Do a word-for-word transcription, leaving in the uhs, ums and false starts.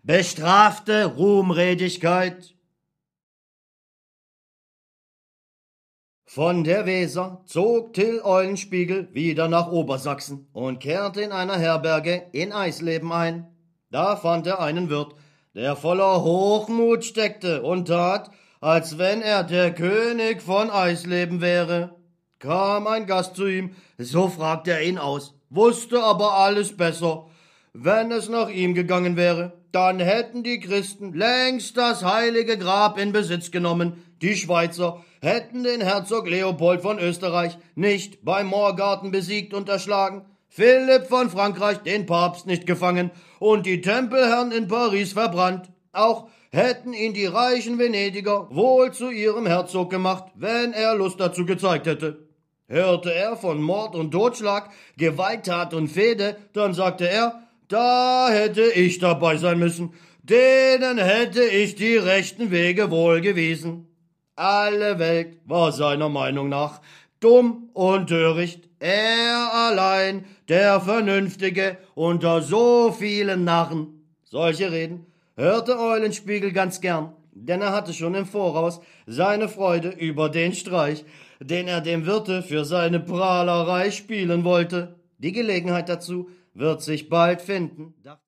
bestrafte Ruhmredigkeit. Von der Weser zog Till Eulenspiegel wieder nach Obersachsen und kehrte in einer Herberge in Eisleben ein. Da fand er einen Wirt, der voller Hochmut steckte und tat, als wenn er der König von Eisleben wäre. Kam ein Gast zu ihm, so fragte er ihn aus, wusste aber alles besser. Wenn es nach ihm gegangen wäre, dann hätten die Christen längst das heilige Grab in Besitz genommen. Die Schweizer hätten den Herzog Leopold von Österreich nicht beim Moorgarten besiegt und erschlagen, Philipp von Frankreich den Papst nicht gefangen und die Tempelherren in Paris verbrannt. Auch hätten ihn die reichen Venediger wohl zu ihrem Herzog gemacht, wenn er Lust dazu gezeigt hätte. Hörte er von Mord und Totschlag, Gewalttat und Fehde, dann sagte er, da hätte ich dabei sein müssen, denen hätte ich die rechten Wege wohl gewiesen. Alle Welt war seiner Meinung nach dumm und töricht, er allein, der Vernünftige, unter so vielen Narren. Solche Reden hörte Eulenspiegel ganz gern, denn er hatte schon im Voraus seine Freude über den Streich, den er dem Wirte für seine Prahlerei spielen wollte. Die Gelegenheit dazu wird sich bald finden.